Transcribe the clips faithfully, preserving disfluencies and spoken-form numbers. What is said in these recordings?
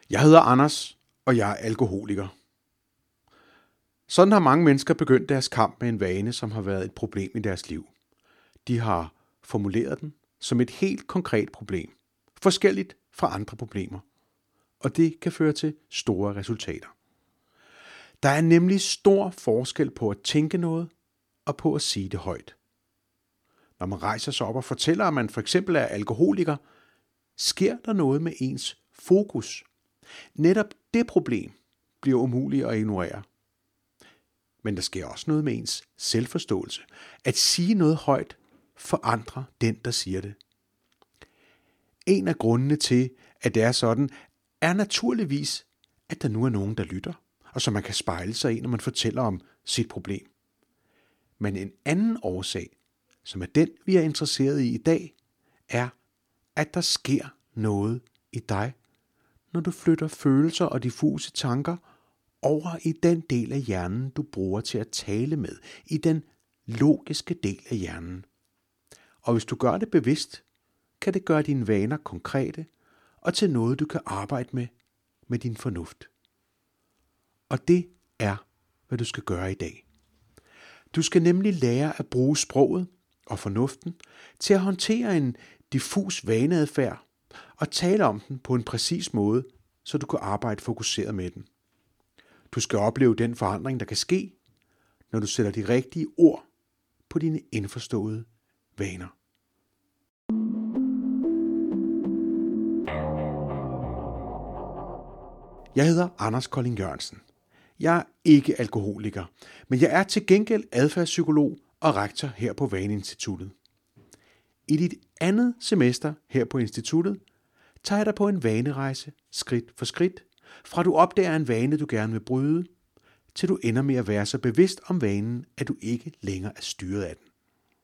Jeg hedder Anders, og jeg er alkoholiker. Sådan har mange mennesker begyndt deres kamp med en vane, som har været et problem i deres liv. De har formuleret den som et helt konkret problem, forskelligt fra andre problemer, og det kan føre til store resultater. Der er nemlig stor forskel på at tænke noget og på at sige det højt. Når man rejser sig op og fortæller, at man for eksempel er alkoholiker, sker der noget med ens fokus. Netop det problem bliver umuligt at ignorere. Men der sker også noget med ens selvforståelse. At sige noget højt forandrer den, der siger det. En af grundene til, at det er sådan, er naturligvis, at der nu er nogen, der lytter, og som man kan spejle sig i, når man fortæller om sit problem. Men en anden årsag, som er den, vi er interesseret i i dag, er, at der sker noget i dig, når du flytter følelser og diffuse tanker over i den del af hjernen, du bruger til at tale med, i den logiske del af hjernen. Og hvis du gør det bevidst, kan det gøre dine vaner konkrete og til noget, du kan arbejde med med din fornuft. Og det er, hvad du skal gøre i dag. Du skal nemlig lære at bruge sproget og fornuften til at håndtere en diffus vaneadfærd og tale om den på en præcis måde, så du kan arbejde fokuseret med den. Du skal opleve den forandring, der kan ske, når du sætter de rigtige ord på dine indforståede vaner. Jeg hedder Anders Kolding Jørgensen. Jeg er ikke alkoholiker, men jeg er til gengæld adfærdspsykolog og rektor her på Vaneinstituttet. I dit andet semester her på instituttet tager jeg dig på en vanerejse skridt for skridt, fra du opdager en vane, du gerne vil bryde, til du ender med at være så bevidst om vanen, at du ikke længere er styret af den.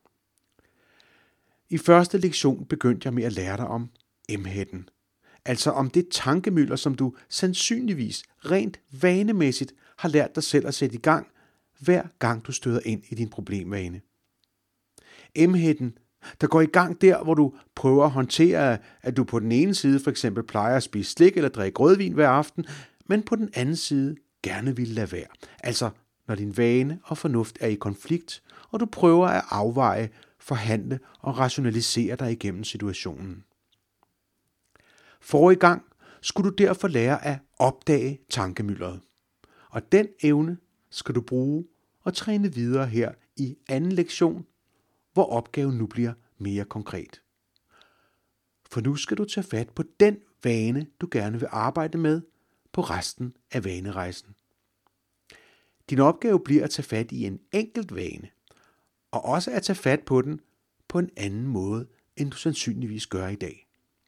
I første lektion begyndte jeg med at lære dig om emhætten, altså om det tankemylder, som du sandsynligvis rent vanemæssigt har lært dig selv at sætte i gang, hver gang du støder ind i din problemvane. Emhætten, der går i gang der, hvor du prøver at håndtere, at du på den ene side for eksempel plejer at spise slik eller drikke rødvin hver aften, men på den anden side gerne vil lade være. Altså når din vane og fornuft er i konflikt, og du prøver at afveje, forhandle og rationalisere dig igennem situationen. Forrige gang skulle du derfor lære at opdage tankemyldret. Og den evne skal du bruge og træne videre her i anden lektion, hvor opgaven nu bliver mere konkret. For nu skal du tage fat på den vane, du gerne vil arbejde med på resten af vanerejsen. Din opgave bliver at tage fat i en enkelt vane, og også at tage fat på den på en anden måde, end du sandsynligvis gør i dag.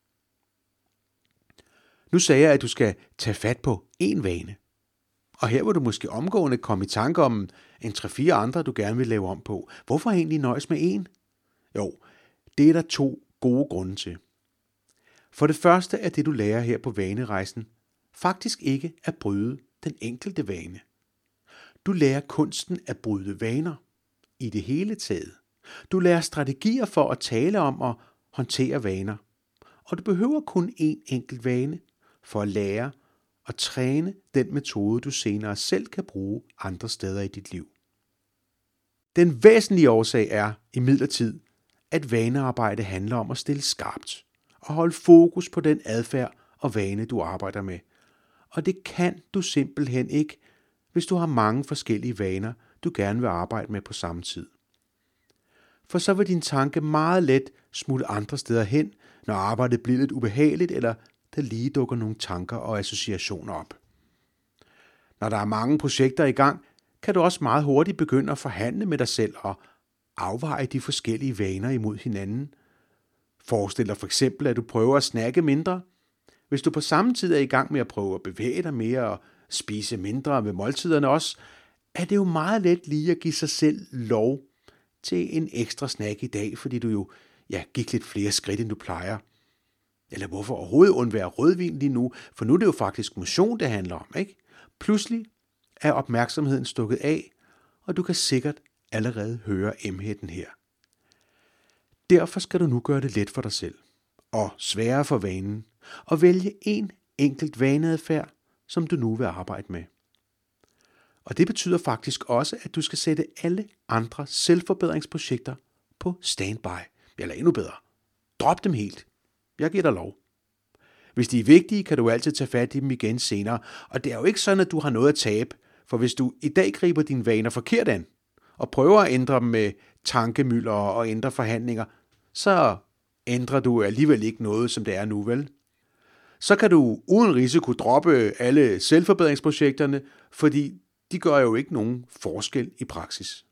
Nu sagde jeg, at du skal tage fat på én vane, og her vil du måske omgående komme i tanke om en tre-fire andre, du gerne vil lave om på. Hvorfor egentlig nøjes med én? Jo, det er der to gode grunde til. For det første er det, du lærer her på vanerejsen, faktisk ikke at bryde den enkelte vane. Du lærer kunsten at bryde vaner i det hele taget. Du lærer strategier for at tale om og håndtere vaner. Og du behøver kun én enkelt vane for at lære og træne den metode, du senere selv kan bruge andre steder i dit liv. Den væsentlige årsag er imidlertid, at vanearbejde handler om at stille skarpt og holde fokus på den adfærd og vane, du arbejder med. Og det kan du simpelthen ikke, hvis du har mange forskellige vaner, du gerne vil arbejde med på samme tid. For så vil din tanke meget let smutte andre steder hen, når arbejdet bliver lidt ubehageligt, eller der lige dukker nogle tanker og associationer op. Når der er mange projekter i gang, kan du også meget hurtigt begynde at forhandle med dig selv og afveje de forskellige vaner imod hinanden. Forestil dig for eksempel, at du prøver at snakke mindre. Hvis du på samme tid er i gang med at prøve at bevæge dig mere og spise mindre ved måltiderne også, er det jo meget let lige at give sig selv lov til en ekstra snack i dag, fordi du jo ja, gik lidt flere skridt, end du plejer. Eller hvorfor overhovedet undvære rødvin lige nu, for nu er det jo faktisk motion, det handler om, ikke? Pludselig er opmærksomheden stukket af, og du kan sikkert allerede høre emhætten her. Derfor skal du nu gøre det let for dig selv, og sværere for vanen, og vælge en enkelt vaneadfærd, som du nu vil arbejde med. Og det betyder faktisk også, at du skal sætte alle andre selvforbedringsprojekter på standby. Eller endnu bedre. Drop dem helt. Jeg giver dig lov. Hvis de er vigtige, kan du altid tage fat i dem igen senere. Og det er jo ikke sådan, at du har noget at tabe. For hvis du i dag griber dine vaner forkert an, og prøver at ændre dem med tankemylder og ændre forhandlinger, så ændrer du alligevel ikke noget, som det er nu, vel? Så kan du uden risiko droppe alle selvforbedringsprojekterne, fordi de gør jo ikke nogen forskel i praksis.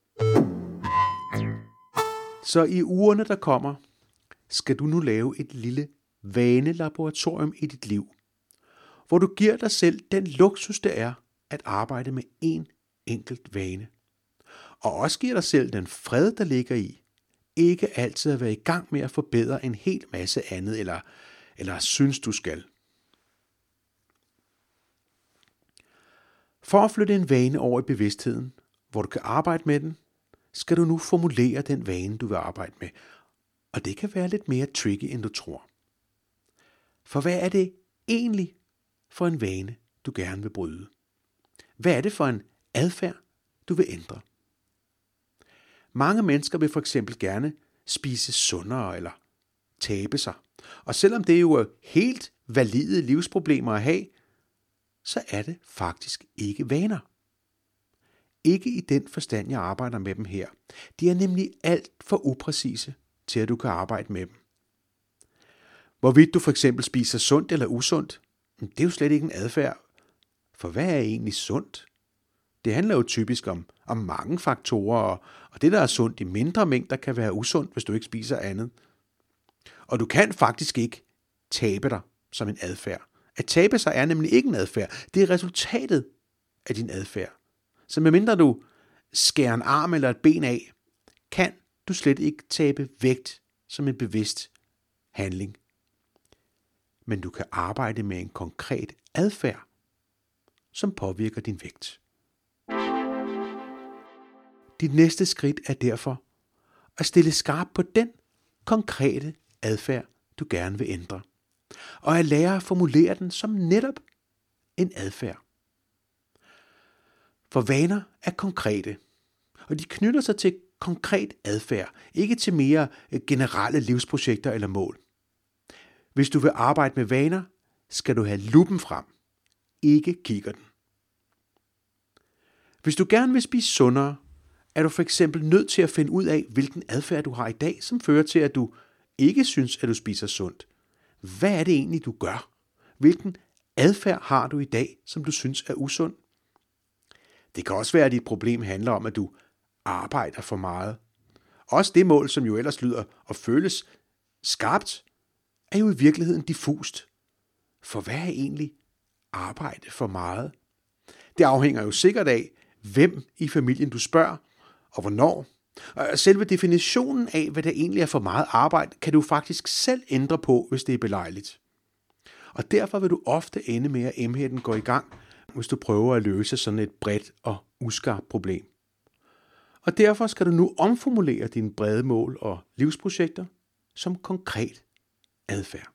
Så i ugerne, der kommer, skal du nu lave et lille vanelaboratorium i dit liv, hvor du giver dig selv den luksus, det er at arbejde med én enkelt vane. Og også giver dig selv den fred, der ligger i, ikke altid at være i gang med at forbedre en hel masse andet, eller, eller synes du skal. For at flytte en vane over i bevidstheden, hvor du kan arbejde med den, skal du nu formulere den vane, du vil arbejde med. Og det kan være lidt mere tricky, end du tror. For hvad er det egentlig for en vane, du gerne vil bryde? Hvad er det for en adfærd, du vil ændre? Mange mennesker vil for eksempel gerne spise sundere eller tabe sig. Og selvom det jo er helt valide livsproblemer at have, så er det faktisk ikke vaner. Ikke i den forstand, jeg arbejder med dem her. De er nemlig alt for upræcise til, at du kan arbejde med dem. Hvorvidt du for eksempel spiser sundt eller usundt, det er jo slet ikke en adfærd. For hvad er egentlig sundt? Det handler jo typisk om, om mange faktorer, og, og det, der er sundt i mindre mængder, kan være usundt, hvis du ikke spiser andet. Og du kan faktisk ikke tabe dig som en adfærd. At tabe sig er nemlig ikke en adfærd. Det er resultatet af din adfærd. Så medmindre du skærer en arm eller et ben af, kan du slet ikke tabe vægt som en bevidst handling. Men du kan arbejde med en konkret adfærd, som påvirker din vægt. Dit næste skridt er derfor at stille skarp på den konkrete adfærd, du gerne vil ændre, og at lære at formulere den som netop en adfærd. For vaner er konkrete, og de knytter sig til konkret adfærd, ikke til mere generelle livsprojekter eller mål. Hvis du vil arbejde med vaner, skal du have luppen frem, ikke kikkerten. Hvis du gerne vil spise sundere, er du for eksempel nødt til at finde ud af, hvilken adfærd du har i dag, som fører til, at du ikke synes, at du spiser sundt. Hvad er det egentlig, du gør? Hvilken adfærd har du i dag, som du synes er usund? Det kan også være, at dit problem handler om, at du arbejder for meget. Også det mål, som jo ellers lyder og føles skarpt, er jo i virkeligheden diffust. For hvad er egentlig arbejde for meget? Det afhænger jo sikkert af, hvem i familien du spørger, og hvornår. Og selve definitionen af, hvad der egentlig er for meget arbejde, kan du faktisk selv ændre på, hvis det er belejligt. Og derfor vil du ofte ende med, at emheden går i gang, hvis du prøver at løse sådan et bredt og uskarpt problem. Og derfor skal du nu omformulere dine brede mål og livsprojekter som konkret adfærd.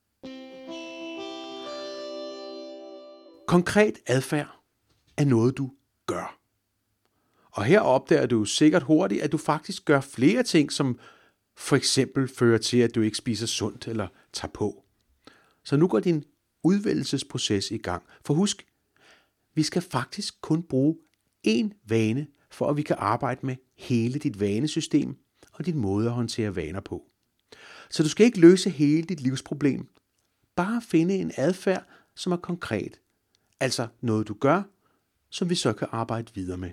Konkret adfærd er noget, du gør. Og her opdager du sikkert hurtigt, at du faktisk gør flere ting, som for eksempel fører til, at du ikke spiser sundt eller tager på. Så nu går din udvælgelsesproces i gang. For husk, vi skal faktisk kun bruge én vane, for at vi kan arbejde med hele dit vanesystem og din måde at håndtere vaner på. Så du skal ikke løse hele dit livsproblem. Bare finde en adfærd, som er konkret. Altså noget du gør, som vi så kan arbejde videre med.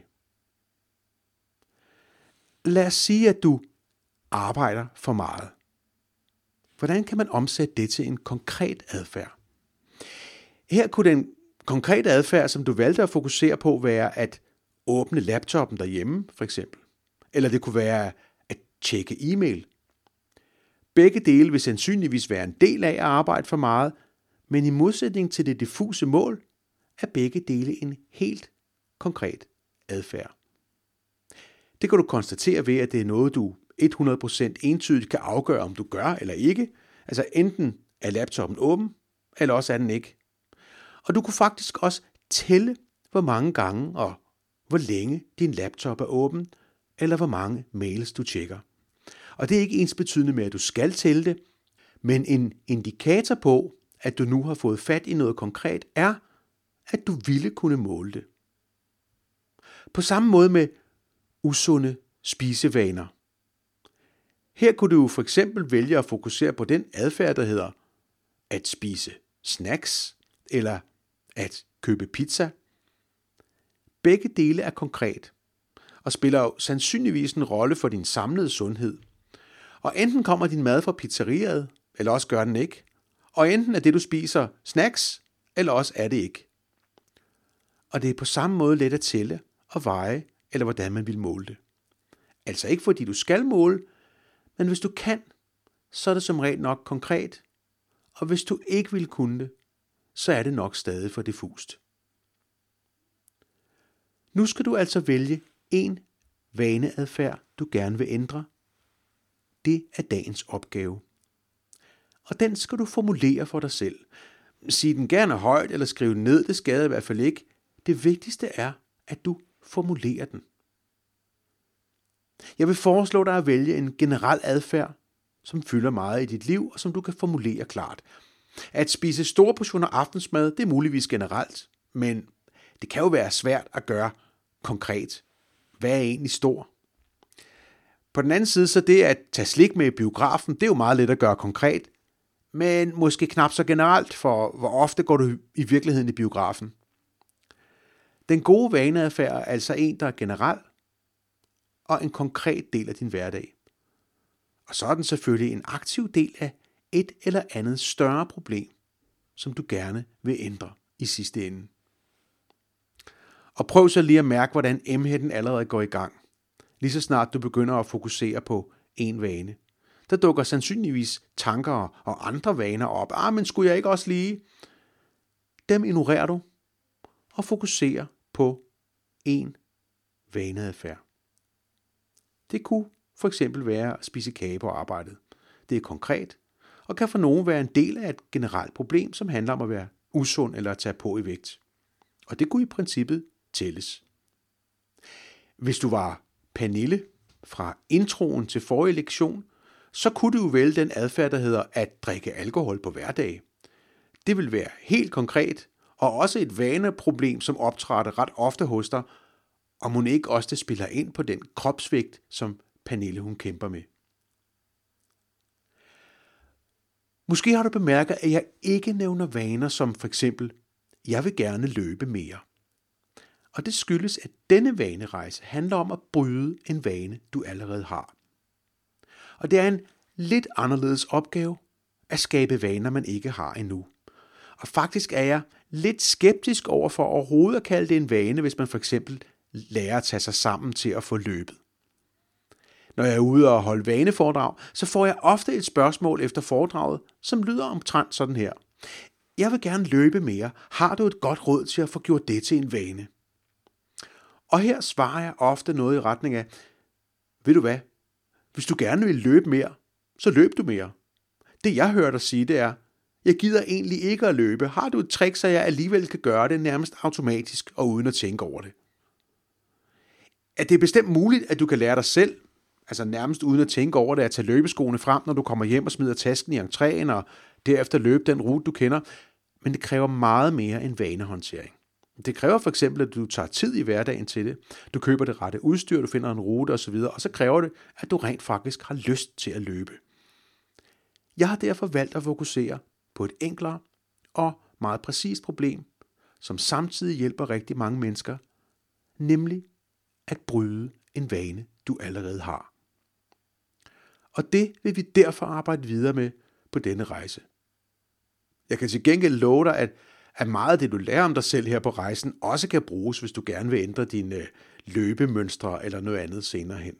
Lad os sige, at du arbejder for meget. Hvordan kan man omsætte det til en konkret adfærd? Her kunne den konkrete adfærd, som du valgte at fokusere på, være at åbne laptoppen derhjemme, for eksempel. Eller det kunne være at tjekke e-mail. Begge dele vil sandsynligvis være en del af at arbejde for meget, men i modsætning til det diffuse mål, er begge dele en helt konkret adfærd. Det kan du konstatere ved, at det er noget, du hundrede procent entydigt kan afgøre, om du gør eller ikke. Altså enten er laptoppen åben, eller også er den ikke. Og du kunne faktisk også tælle, hvor mange gange og hvor længe din laptop er åben, eller hvor mange mails du tjekker. Og det er ikke ensbetydende med, at du skal tælle det, men en indikator på, at du nu har fået fat i noget konkret, er, at du ville kunne måle det. På samme måde med usunde spisevaner. Her kunne du for eksempel vælge at fokusere på den adfærd, der hedder at spise snacks eller at købe pizza. Begge dele er konkret og spiller jo sandsynligvis en rolle for din samlede sundhed. Og enten kommer din mad fra pizzeriaet, eller også gør den ikke. Og enten er det, du spiser, snacks, eller også er det ikke. Og det er på samme måde let at tælle og veje, eller hvordan man vil måle det. Altså ikke fordi du skal måle, men hvis du kan, så er det som regel nok konkret. Og hvis du ikke vil kunne det, så er det nok stadig for diffust. Nu skal du altså vælge en vaneadfærd, du gerne vil ændre. Det er dagens opgave. Og den skal du formulere for dig selv. Sig den gerne højt eller skriv den ned, det skader i hvert fald ikke. Det vigtigste er, at du formulerer den. Jeg vil foreslå dig at vælge en generel adfærd, som fylder meget i dit liv, og som du kan formulere klart. At spise store portioner aftensmad, det er muligvis generelt, men det kan jo være svært at gøre konkret. Hvad er egentlig stor? På den anden side, så det at tage slik med i biografen, det er jo meget let at gøre konkret, men måske knap så generelt, for hvor ofte går du i virkeligheden i biografen. Den gode vaneadfærd er altså en, der er generel, og en konkret del af din hverdag. Og så er den selvfølgelig en aktiv del af et eller andet større problem, som du gerne vil ændre i sidste ende. Og prøv så lige at mærke, hvordan emhætten allerede går i gang. Lige så snart du begynder at fokusere på en vane. Der dukker sandsynligvis tanker og andre vaner op. Ah, men skulle jeg ikke også lige? Dem ignorerer du og fokuserer på en vaneadfærd. Det kunne for eksempel være at spise kage på arbejdet. Det er konkret og kan for nogen være en del af et generelt problem, som handler om at være usund eller at tage på i vægt. Og det kunne i princippet tælles. Hvis du var Pernille fra introen til forrige lektion, så kunne du jo vælge den adfærd, der hedder at drikke alkohol på hverdag. Det vil være helt konkret, og også et vaneproblem, som optræder ret ofte hos dig, og må ikke også det spiller ind på den kropsvægt, som Pernille hun kæmper med. Måske har du bemærket, at jeg ikke nævner vaner som for eksempel, jeg vil gerne løbe mere. Og det skyldes, at denne vanerejse handler om at bryde en vane, du allerede har. Og det er en lidt anderledes opgave at skabe vaner, man ikke har endnu. Og faktisk er jeg lidt skeptisk over for overhovedet at kalde det en vane, hvis man for eksempel lærer at tage sig sammen til at få løbet. Når jeg er ude og holde vaneforedrag, så får jeg ofte et spørgsmål efter foredraget, som lyder omtrent sådan her. Jeg vil gerne løbe mere. Har du et godt råd til at få gjort det til en vane? Og her svarer jeg ofte noget i retning af, ved du hvad? Hvis du gerne vil løbe mere, så løb du mere. Det jeg hører dig sige, det er, jeg gider egentlig ikke at løbe. Har du et trick, så jeg alligevel kan gøre det nærmest automatisk og uden at tænke over det? At det er bestemt muligt, at du kan lære dig selv, altså nærmest uden at tænke over det, at tage løbeskoene frem, når du kommer hjem og smider tasken i entréen, og derefter løbe den rute, du kender. Men det kræver meget mere end vanehåndtering. Det kræver for eksempel, at du tager tid i hverdagen til det. Du køber det rette udstyr, du finder en rute osv., og så kræver det, at du rent faktisk har lyst til at løbe. Jeg har derfor valgt at fokusere på et enklere og meget præcist problem, som samtidig hjælper rigtig mange mennesker, nemlig at bryde en vane, du allerede har. Og det vil vi derfor arbejde videre med på denne rejse. Jeg kan til gengæld love dig, at, at meget af det, du lærer om dig selv her på rejsen, også kan bruges, hvis du gerne vil ændre dine løbemønstre eller noget andet senere hen.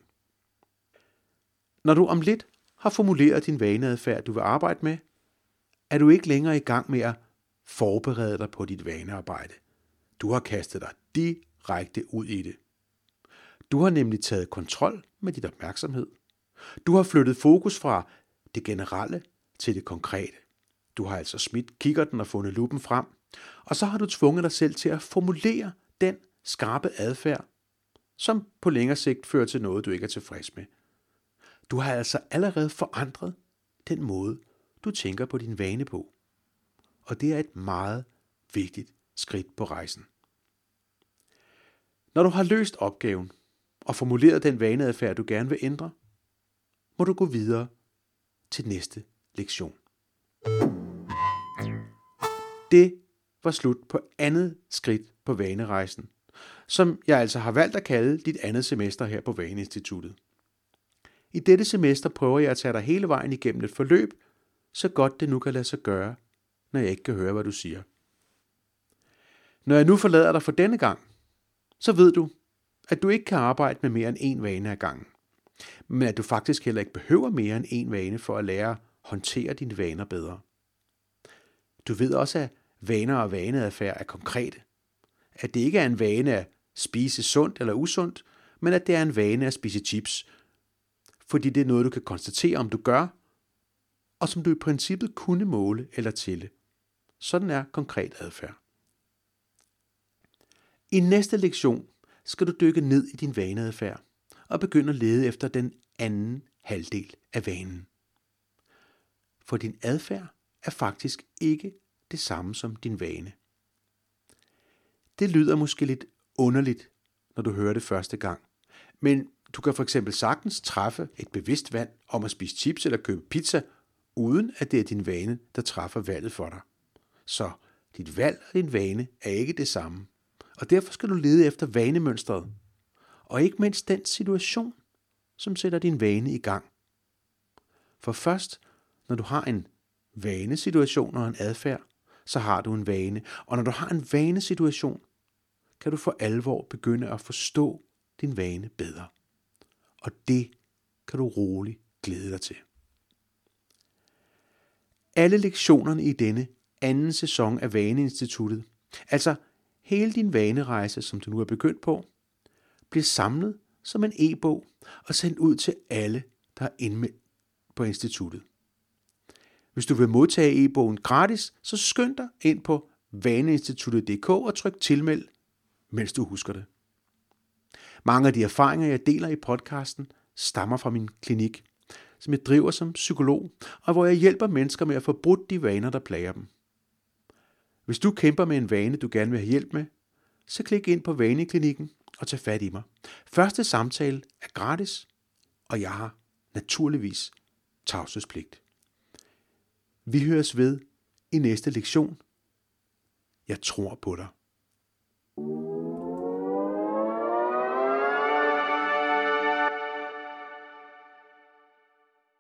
Når du om lidt har formuleret din vaneadfærd, du vil arbejde med, er du ikke længere i gang med at forberede dig på dit vanearbejde. Du har kastet dig direkte ud i det. Du har nemlig taget kontrol med dit opmærksomhed. Du har flyttet fokus fra det generelle til det konkrete. Du har altså smidt kikkerten og fundet luppen frem, og så har du tvunget dig selv til at formulere den skarpe adfærd, som på længere sigt fører til noget, du ikke er tilfreds med. Du har altså allerede forandret den måde, du tænker på din vane på. Og det er et meget vigtigt skridt på rejsen. Når du har løst opgaven og formuleret den vaneadfærd, du gerne vil ændre, må du gå videre til næste lektion. Det var slut på andet skridt på vanerejsen, som jeg altså har valgt at kalde dit andet semester her på Vaneinstituttet. I dette semester prøver jeg at tage dig hele vejen igennem et forløb, så godt det nu kan lade sig gøre, når jeg ikke kan høre, hvad du siger. Når jeg nu forlader dig for denne gang, så ved du, at du ikke kan arbejde med mere end én vane ad gangen, men at du faktisk heller ikke behøver mere end én vane for at lære at håndtere dine vaner bedre. Du ved også, at vaner og vaneadfærd er konkrete. At det ikke er en vane at spise sundt eller usundt, men at det er en vane at spise chips, fordi det er noget, du kan konstatere, om du gør, og som du i princippet kunne måle eller tælle. Sådan er konkret adfærd. I næste lektion skal du dykke ned i din vaneadfærd og begynde at lede efter den anden halvdel af vanen. For din adfærd er faktisk ikke det samme som din vane. Det lyder måske lidt underligt, når du hører det første gang, men du kan for eksempel sagtens træffe et bevidst valg om at spise chips eller købe pizza, uden at det er din vane, der træffer valget for dig. Så dit valg og din vane er ikke det samme, og derfor skal du lede efter vanemønstret, og ikke mindst den situation, som sætter din vane i gang. For først, når du har en vanesituation og en adfærd, så har du en vane, og når du har en vanesituation, kan du for alvor begynde at forstå din vane bedre. Og det kan du roligt glæde dig til. Alle lektionerne i denne anden sæson af Vaneinstituttet, altså hele din vanerejse, som du nu er begyndt på, bliver samlet som en e-bog og sendt ud til alle, der er indmeldt på instituttet. Hvis du vil modtage e-bogen gratis, så skynd dig ind på vaneinstituttet punktum d k og tryk tilmeld, mens du husker det. Mange af de erfaringer, jeg deler i podcasten, stammer fra min klinik, som jeg driver som psykolog, og hvor jeg hjælper mennesker med at få brudt de vaner, der plager dem. Hvis du kæmper med en vane, du gerne vil have hjælp med, så klik ind på Vaneklinikken og tag fat i mig. Første samtale er gratis, og jeg har naturligvis tavshedspligt. Vi høres ved i næste lektion. Jeg tror på dig.